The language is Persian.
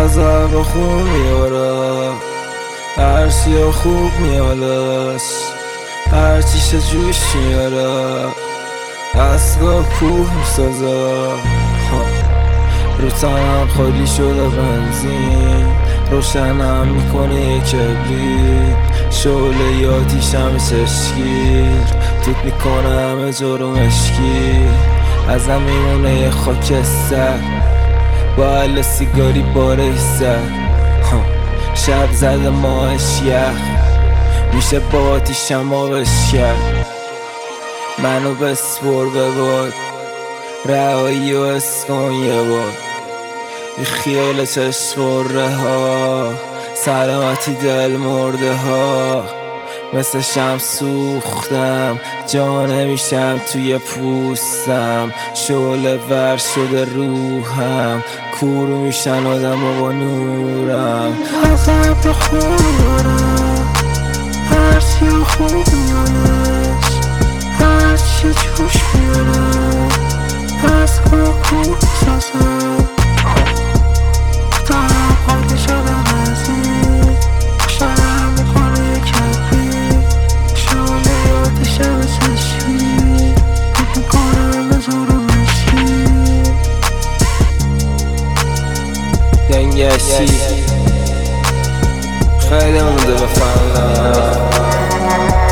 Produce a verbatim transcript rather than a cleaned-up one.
از ابر خون میاره، هرچی خوب میادش، هرچیش جوش میاره، دستگاه کوه میسازه. رو تنم خالی شده بنزین، روشنم میکنه یک کبریت، شعله یادیشم چشگیر، توت میکنه همه جا مشکی. ازم میمونه یه خاکستر با علا سیگاری بارش زد. شب زده ماهش یخ میشه با آتیشم آبش کرد. منو بسپر به باد، رهایی و اسکن یه بار، بی خیال چشم ها، سلامتی دل مرده ها. مثل شم سوختم، جا نمیشم توی پوستم، شعله ور شده روحم، کورو میشن آدم و با نورم. از ابر خورم، هرچی خوب میانش، هرچی جوش میانم، از کوه سازم. دارم خالی شدم از این، شرم میکنه یک کبریت، شعله یادشم چشمی، فکر میکنم به زور و مشکی. دنگشی خیلی مونده بفهمم.